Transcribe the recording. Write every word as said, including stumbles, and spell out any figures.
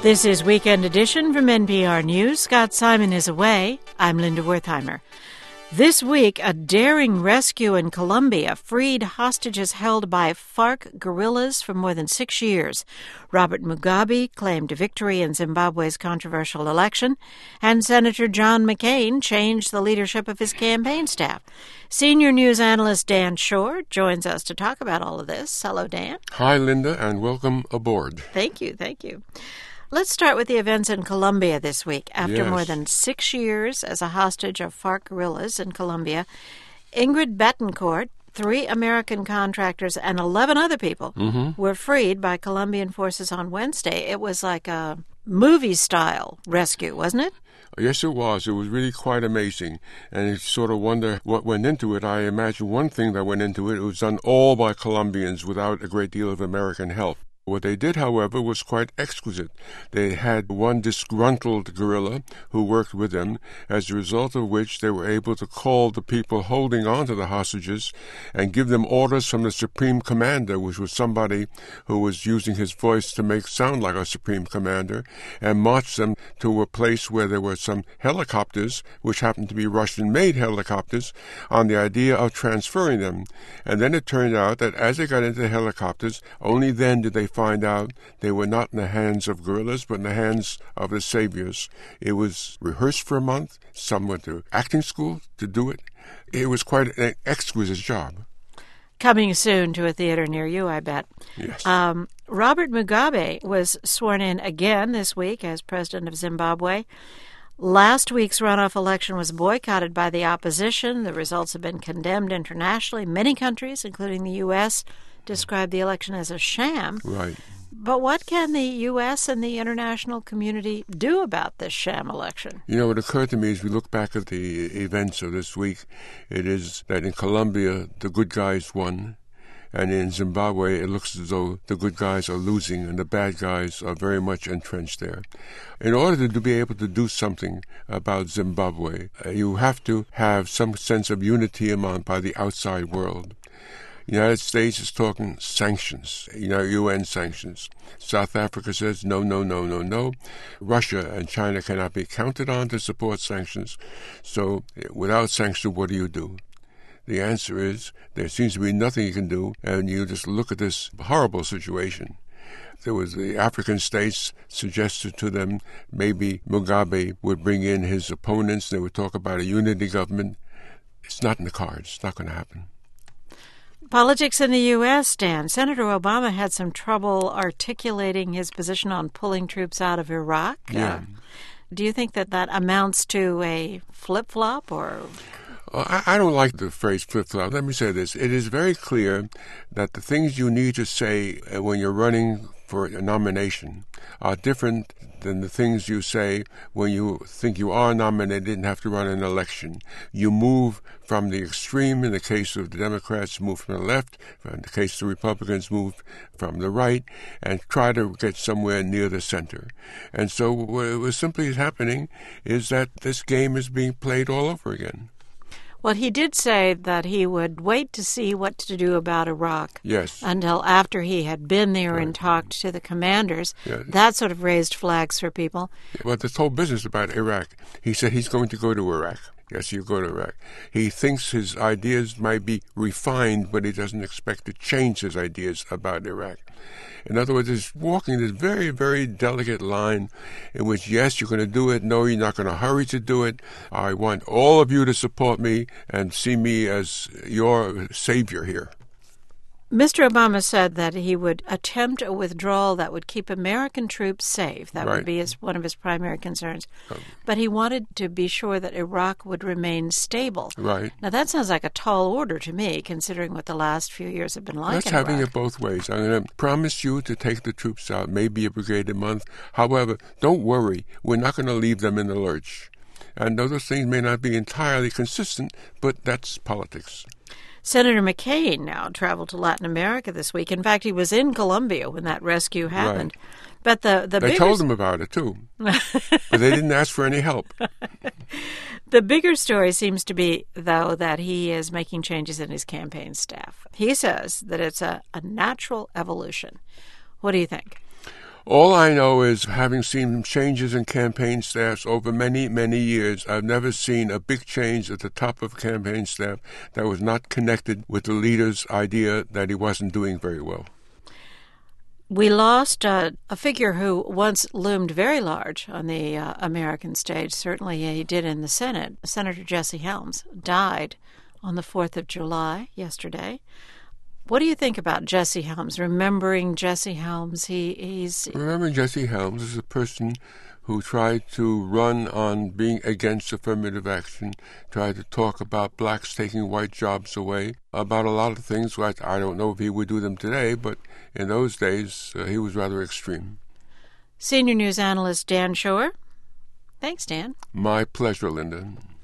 This is Weekend Edition from N P R News. Scott Simon is away. I'm Linda Wertheimer. This week, a daring rescue in Colombia freed hostages held by FARC guerrillas for more than six years. Robert Mugabe claimed victory in Zimbabwe's controversial election, and Senator John McCain changed the leadership of his campaign staff. Senior news analyst Dan Shore joins us to talk about all of this. Hello, Dan. Hi, Linda, and welcome aboard. Thank you, thank you. Let's start with the events in Colombia this week. After yes. more than six years as a hostage of FARC guerrillas in Colombia, Ingrid Betancourt, three American contractors, and eleven other people mm-hmm. were freed by Colombian forces on Wednesday. It was like a movie-style rescue, wasn't it? Yes, it was. It was really quite amazing. And you sort of wonder what went into it. I imagine one thing that went into it, it was done all by Colombians without a great deal of American help. What they did, however, was quite exquisite. They had one disgruntled guerrilla who worked with them, as a result of which they were able to call the people holding on to the hostages and give them orders from the Supreme Commander, which was somebody who was using his voice to make sound like a Supreme Commander, and march them to a place where there were some helicopters, which happened to be Russian-made helicopters, on the idea of transferring them. And then it turned out that as they got into the helicopters, only then did they find out they were not in the hands of guerrillas, but in the hands of the saviors. It was rehearsed for a month. Some went to acting school to do it. It was quite an exquisite job. Coming soon to a theater near you, I bet. Yes. Um, Robert Mugabe was sworn in again this week as president of Zimbabwe. Last week's runoff election was boycotted by the opposition. The results have been condemned internationally. Many countries, including the U S, described the election as a sham. Right. But what can the U S and the international community do about this sham election? You know, what occurred to me as we look back at the events of this week, it is that in Colombia, the good guys won. And in Zimbabwe, it looks as though the good guys are losing and the bad guys are very much entrenched there. In order to be able to do something about Zimbabwe, you have to have some sense of unity among by the outside world. The United States is talking sanctions, you know, U N sanctions. South Africa says no, no, no, no, no. Russia and China cannot be counted on to support sanctions. So without sanctions, what do you do? The answer is there seems to be nothing you can do, and you just look at this horrible situation. There was the African states suggested to them maybe Mugabe would bring in his opponents. They would talk about a unity government. It's not in the cards. It's not going to happen. Politics in the U S, Dan. Senator Obama had some trouble articulating his position on pulling troops out of Iraq. Yeah. Uh, do you think that that amounts to a flip-flop or... I, I don't like the phrase flip-flop. Let me say this. It is very clear that the things you need to say when you're running for a nomination are different than the things you say when you think you are nominated and have to run an election. You move from the extreme. In the case of the Democrats, move from the left. In the case of the Republicans, move from the right, and try to get somewhere near the center. And so what was simply happening is that this game is being played all over again. Well, he did say that he would wait to see what to do about Iraq yes. until after he had been there right. and talked to the commanders. Yeah. That sort of raised flags for people. Well, this whole business about Iraq, he said he's going to go to Iraq. Yes, he'll go to Iraq. He thinks his ideas might be refined, but he doesn't expect to change his ideas about Iraq. In other words, he's walking this very, very delicate line in which, yes, you're going to do it. No, you're not going to hurry to do it. I want all of you to support me and see me as your savior here. Mister Obama said that he would attempt a withdrawal that would keep American troops safe. That right. would be his, one of his primary concerns. Um, but he wanted to be sure that Iraq would remain stable. Right. Now, that sounds like a tall order to me, considering what the last few years have been like That's in having Iraq. it both ways. I'm going to promise you to take the troops out, maybe a brigade a month. However, don't worry. We're not going to leave them in the lurch. And those things may not be entirely consistent, but that's politics. Senator McCain now traveled to Latin America this week. In fact, he was in Colombia when that rescue happened. Right. But the, the They bigger... told him about it, too. But they didn't ask for any help. The bigger story seems to be, though, that he is making changes in his campaign staff. He says that it's a, a natural evolution. What do you think? All I know is, having seen changes in campaign staffs over many, many years, I've never seen a big change at the top of a campaign staff that was not connected with the leader's idea that he wasn't doing very well. We lost uh, a figure who once loomed very large on the uh, American stage. Certainly he did in the Senate. Senator Jesse Helms died on the fourth of July, yesterday. What do you think about Jesse Helms? Remembering Jesse Helms, he, he's... Remembering Jesse Helms is a person who tried to run on being against affirmative action, tried to talk about blacks taking white jobs away, about a lot of things. I don't know if he would do them today, but in those days, uh, he was rather extreme. Senior news analyst Dan Shore. Thanks, Dan. My pleasure, Linda.